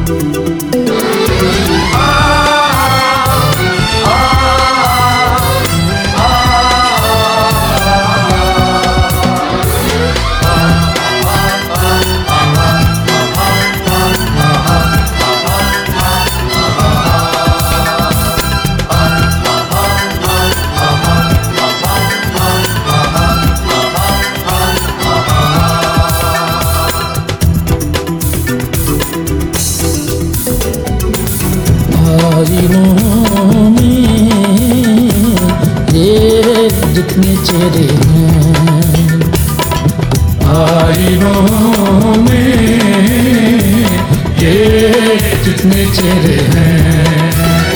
आईनों में ये जितने चेहरे हैं, आईनों में ये जितने चेहरे हैं,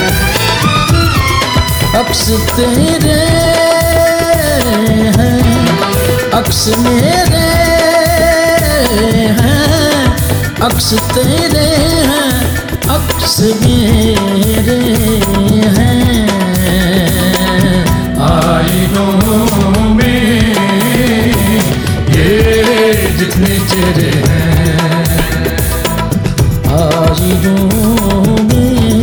अक्स तेरे हैं, अक्स मेरे हैं, अक्स तेरे हैं, अक्स मेरे हैं। आईनों में ये जितने चेहरे हैं, आईनों में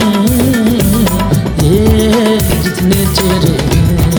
ये जितने चेहरे हैं।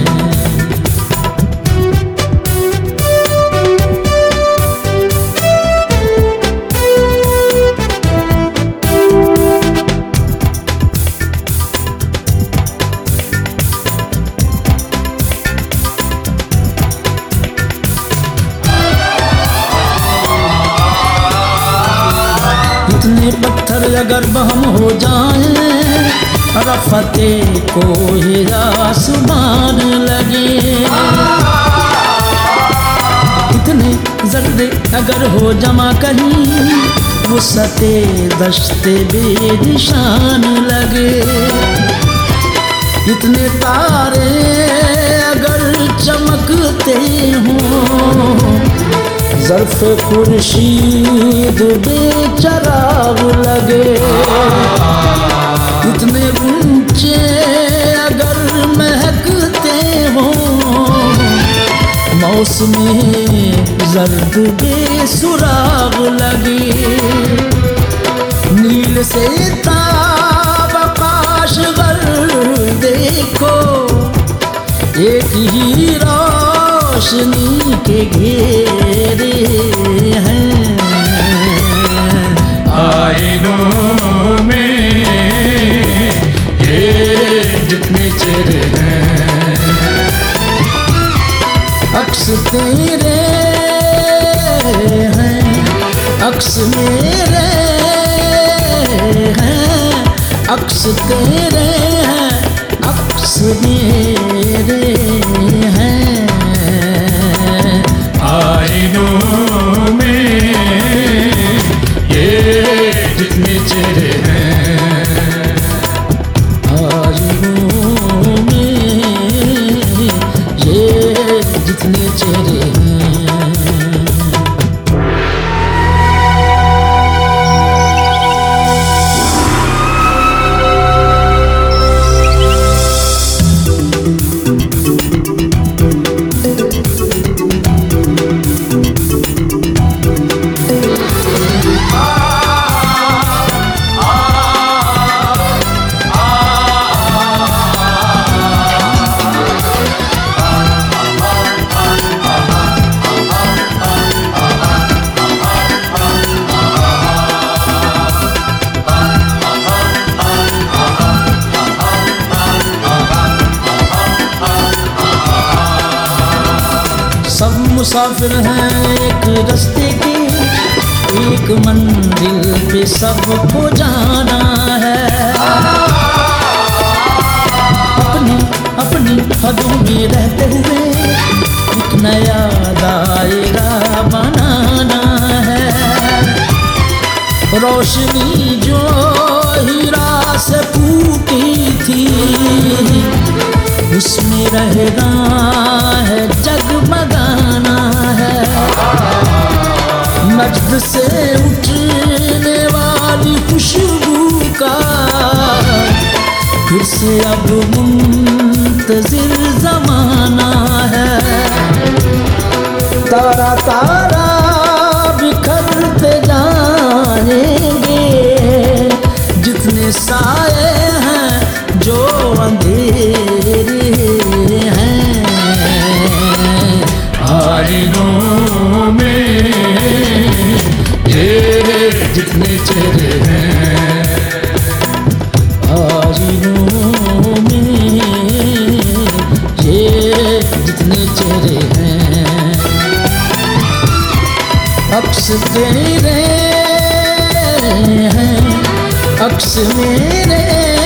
इतने पत्थर अगर बहम हो जाएं, रफ़ते को ही आसमान लगे। इतने जर्दे अगर हो जमा कहीं, वुसअते दश्ते बेनिशान लगे। इतने तारे अगर चमकते हों, ज़र्फ़ खुर्शीद बेचराग लगे। इतने ऊंचे अगर महकते हों, मौसमी जर्द बेसुराग लगे। नील से ताब काशगर देखो, एक ही रोशनी के घेरे हैं। आईनों में ये जितने चेहरे हैं, अक्स तेरे हैं, अक्स मेरे हैं, अक्स तेरे हैं, अक्स मेरे हैं। आईनों में ये जितने चेहरे हैं, आईनों में ये जितने चेहरे हैं। सब मुसाफिर हैं एक रास्ते के, एक मंजिल पे सबको जाना है। अपनी अपनी हदों में रहते हुए एक नया दायरा बनाना है। रोशनी जो हीरा से फूटी थी, उसमें रहना है, जगमगाना है। मजद से उठने वाली खुशबू का फिर से अब मुंतजिर जमाना है। तारा तारा बिखरते जाएंगे, तेरे हैं, अक्स मेरे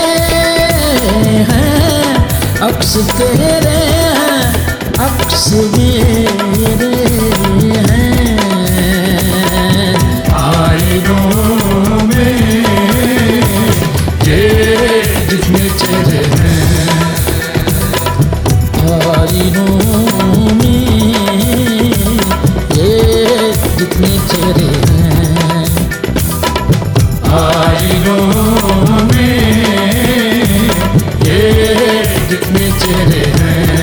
हैं, अक्स तेरे हैं, अक्स मेरे हैं। आईनों में ये जितने चेहरे हैं, आईनों में ये जितने चेहरे हैं, आईनों में ये जितने चेहरे हैं।